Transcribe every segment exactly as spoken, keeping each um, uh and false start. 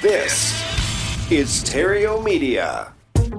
This is Stereo Media.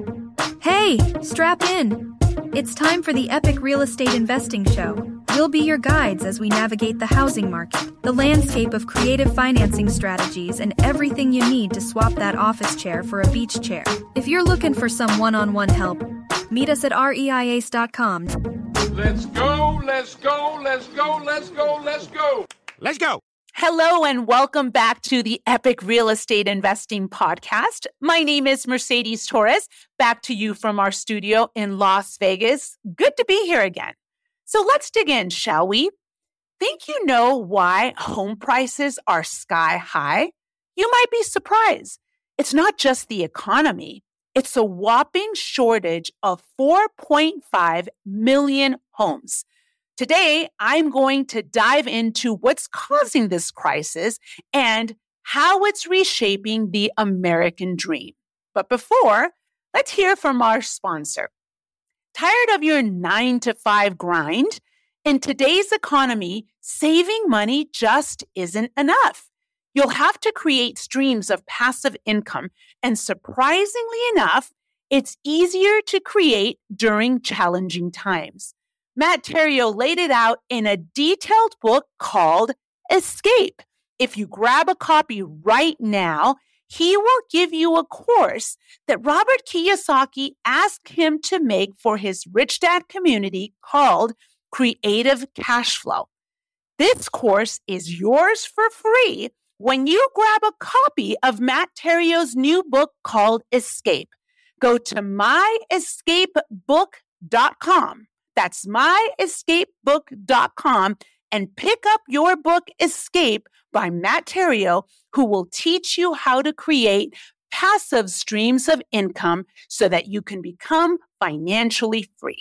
Hey, strap in. It's time for the Epic Real Estate Investing Show. We'll be your guides as we navigate the housing market, the landscape of creative financing strategies, and everything you need to swap that office chair for a beach chair. If you're looking for some one-on-one help, meet us at R E I A C E dot com. Let's go, let's go, let's go, let's go, let's go. Let's go. Hello and welcome back to the Epic Real Estate Investing Podcast. My name is Mercedes Torres, back to you from our studio in Las Vegas. Good to be here again. So let's dig in, shall we? Think you know why home prices are sky high? You might be surprised. It's not just the economy. It's a whopping shortage of four point five million homes. Today, I'm going to dive into what's causing this crisis and how it's reshaping the American dream. But before, let's hear from our sponsor. Tired of your nine to five grind? In today's economy, saving money just isn't enough. You'll have to create streams of passive income, and surprisingly enough, it's easier to create during challenging times. Matt Theriault laid it out in a detailed book called Escape. If you grab a copy right now, he will give you a course that Robert Kiyosaki asked him to make for his Rich Dad community called Creative Cash Flow. This course is yours for free when you grab a copy of Matt Theriault's new book called Escape. Go to my escape book dot com. That's my escape book dot com and pick up your book, Escape, by Matt Theriault, who will teach you how to create passive streams of income so that you can become financially free.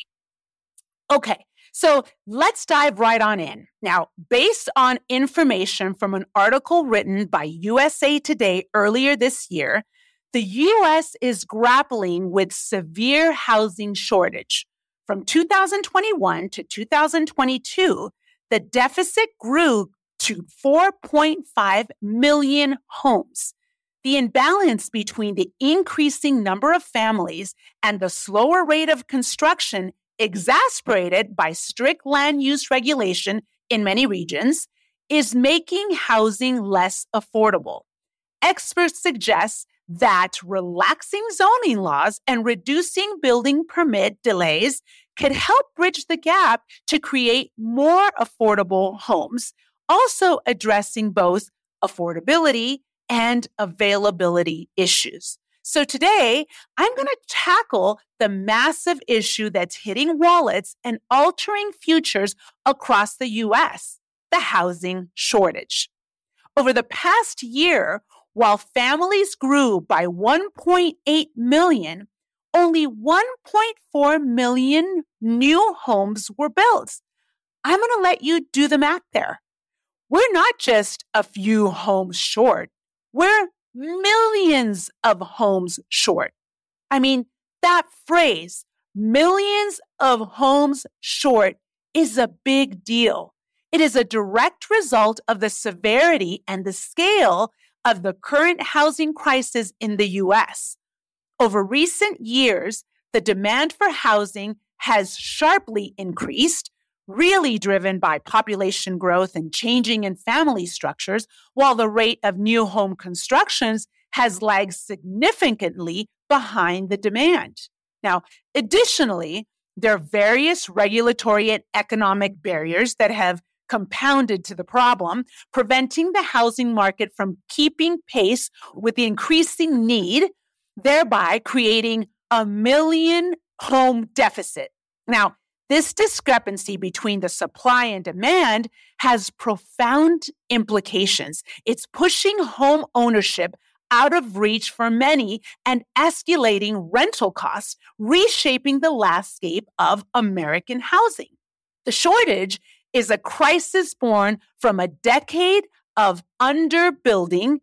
Okay, so let's dive right on in. Now, based on information from an article written by U S A Today earlier this year, the U S is grappling with severe housing shortage. From two thousand twenty-one to two thousand twenty-two, the deficit grew to four point five million homes. The imbalance between the increasing number of families and the slower rate of construction, exacerbated by strict land use regulation in many regions, is making housing less affordable. Experts suggest that relaxing zoning laws and reducing building permit delays could help bridge the gap to create more affordable homes, also addressing both affordability and availability issues. So today, I'm going to tackle the massive issue that's hitting wallets and altering futures across the U S, the housing shortage. Over the past year, while families grew by one point eight million, only one point four million new homes were built. I'm going to let you do the math there. We're not just a few homes short. We're millions of homes short. I mean, that phrase, millions of homes short, is a big deal. It is a direct result of the severity and the scale of the current housing crisis in the U S. Over recent years, the demand for housing has sharply increased, really driven by population growth and changing in family structures, while the rate of new home constructions has lagged significantly behind the demand. Now, additionally, there are various regulatory and economic barriers that have compounded to the problem, preventing the housing market from keeping pace with the increasing need, thereby creating a million home deficit. Now, this discrepancy between the supply and demand has profound implications. It's pushing home ownership out of reach for many and escalating rental costs, reshaping the landscape of American housing. The shortage is a crisis born from a decade of underbuilding,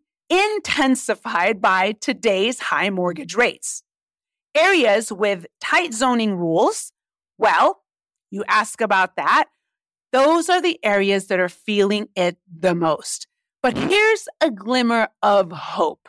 intensified by today's high mortgage rates. Areas with tight zoning rules, well, you ask about that, those are the areas that are feeling it the most. But here's a glimmer of hope.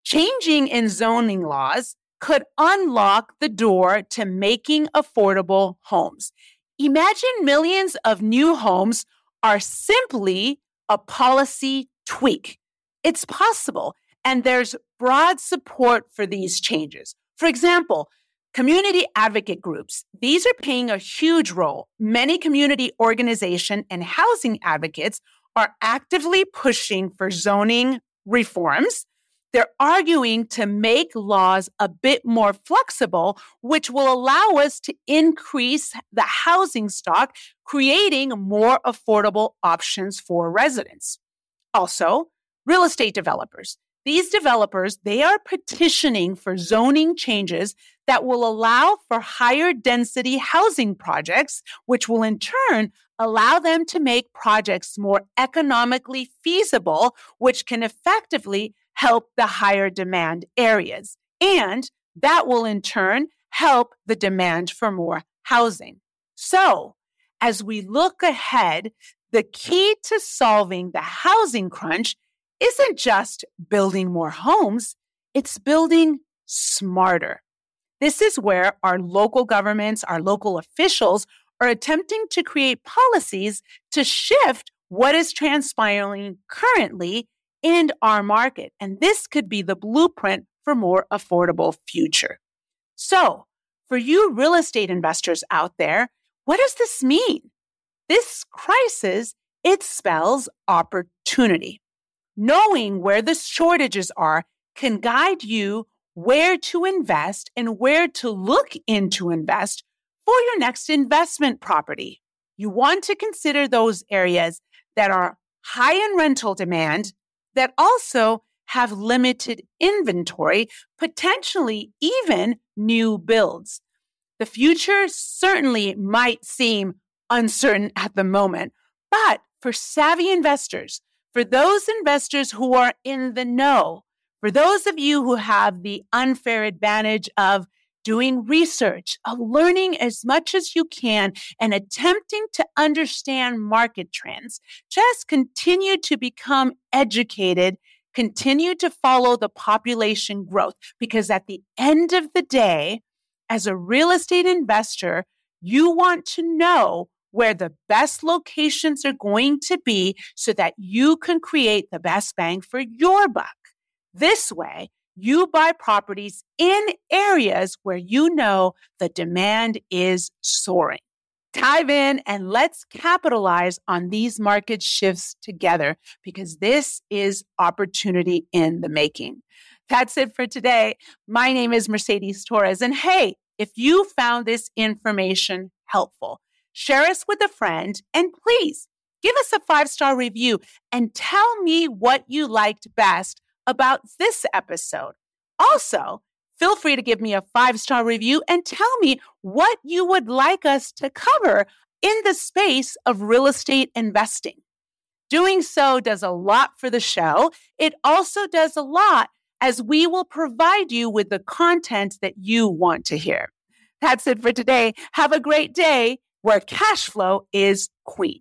Changing in zoning laws could unlock the door to making affordable homes. Imagine millions of new homes are simply a policy tweak. It's possible, and there's broad support for these changes. For example, community advocate groups, these are playing a huge role. Many community organization and housing advocates are actively pushing for zoning reforms. They're arguing to make laws a bit more flexible, which will allow us to increase the housing stock, creating more affordable options for residents. Also, real estate developers. These developers, they are petitioning for zoning changes that will allow for higher density housing projects, which will in turn allow them to make projects more economically feasible, which can effectively help the higher demand areas. And that will in turn help the demand for more housing. So, as we look ahead, the key to solving the housing crunch isn't just building more homes, it's building smarter. This is where our local governments, our local officials are attempting to create policies to shift what is transpiring currently in our market. And this could be the blueprint for a more affordable future. So, for you real estate investors out there, what does this mean? This crisis, it spells opportunity. Knowing where the shortages are can guide you where to invest and where to look into invest for your next investment property. You want to consider those areas that are high in rental demand, that also have limited inventory, potentially even new builds. The future certainly might seem uncertain at the moment, but for savvy investors, for those investors who are in the know, for those of you who have the unfair advantage of doing research, of learning as much as you can and attempting to understand market trends, just continue to become educated, continue to follow the population growth, because at the end of the day, as a real estate investor, you want to know where the best locations are going to be so that you can create the best bang for your buck. This way, you buy properties in areas where you know the demand is soaring. Dive in and let's capitalize on these market shifts together, because this is opportunity in the making. That's it for today. My name is Mercedes Torres. And hey, if you found this information helpful, share us with a friend, and please give us a five-star review and tell me what you liked best about this episode. Also, feel free to give me a five-star review and tell me what you would like us to cover in the space of real estate investing. Doing so does a lot for the show. It also does a lot as we will provide you with the content that you want to hear. That's it for today. Have a great day where cash flow is queen.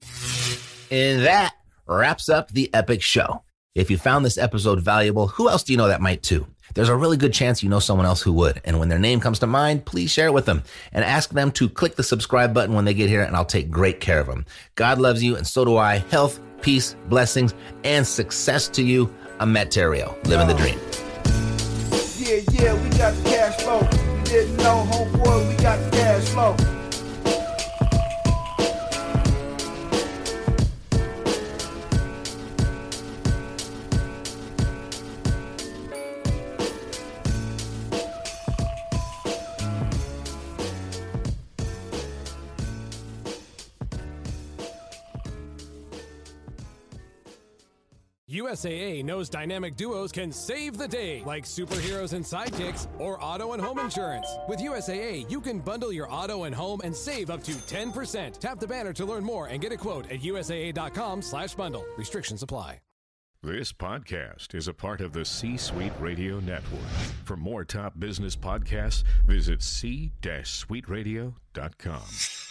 And that wraps up the Epic Show. If you found this episode valuable, who else do you know that might too? There's a really good chance you know someone else who would. And when their name comes to mind, please share it with them and ask them to click the subscribe button when they get here, and I'll take great care of them. God loves you, and so do I. Health, peace, blessings, and success to you. I'm Matt Theriault, living the dream. Yeah, yeah, we got the cash flow. You didn't know, homeboy, we got the cash flow. U S A A knows dynamic duos can save the day, like superheroes and sidekicks or auto and home insurance. With U S A A, you can bundle your auto and home and save up to ten percent. Tap the banner to learn more and get a quote at usaa.com slash bundle. Restrictions apply. This podcast is a part of the C-Suite Radio Network. For more top business podcasts, visit c suite radio dot com.